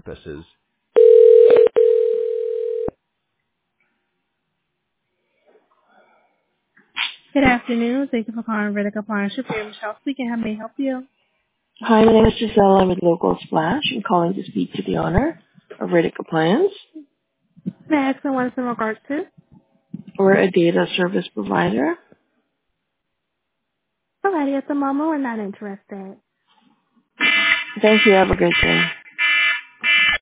purposes. Good afternoon. Thank you for calling Riddick Appliance Repair. Michelle speaking. How may I help you? Hi, my name is Giselle. I'm with Local Splash. I'm calling to speak to the owner of Riddick Appliance. May I ask what it's in regards to? We're a data service provider. Alrighty, at the moment we're not interested. Thank you. Have a great day.